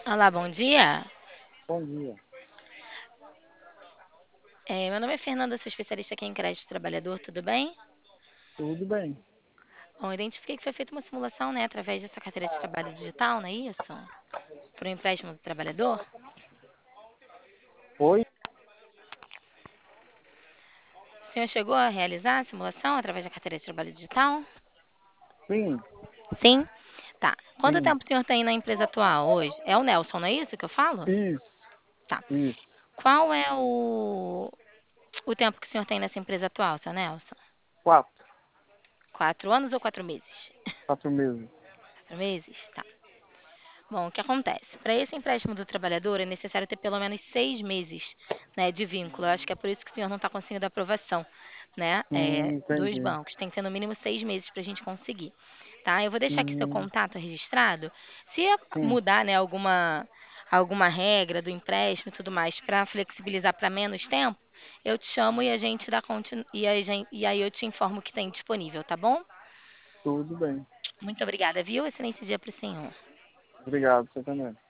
Olá, bom dia. Bom dia. Meu nome é Fernanda, sou especialista aqui em crédito trabalhador, tudo bem? Tudo bem? Bom, identifiquei que foi feita uma simulação, né, através dessa carteira de trabalho digital, não é isso? Para o empréstimo do trabalhador. Oi? O senhor chegou a realizar a simulação através da carteira de trabalho digital? Sim, Sim? Tá. Quanto sim. tempo o senhor tem na empresa atual hoje? É o Nelson, não é isso que eu falo? Isso, Tá. isso. Qual é o tempo que o senhor tem nessa empresa atual, seu Nelson? 4, 4 anos ou 4 meses? 4 meses. 4 meses? Tá. Bom, o que acontece? Para esse empréstimo do trabalhador é necessário ter pelo menos 6 meses, né, de vínculo. Eu acho que é por isso que o senhor não está conseguindo aprovação, né, dos Entendi. bancos. Tem que ter no mínimo 6 meses para a gente conseguir, tá? Eu vou deixar aqui seu Hum, contato registrado. Se sim, mudar, né, alguma regra do empréstimo e tudo mais para flexibilizar para menos tempo, eu te chamo e a gente dá e aí eu te informo o que tem disponível, tá bom? tudo bem. Muito obrigada, viu? Excelente dia para o senhor. Obrigado, você também.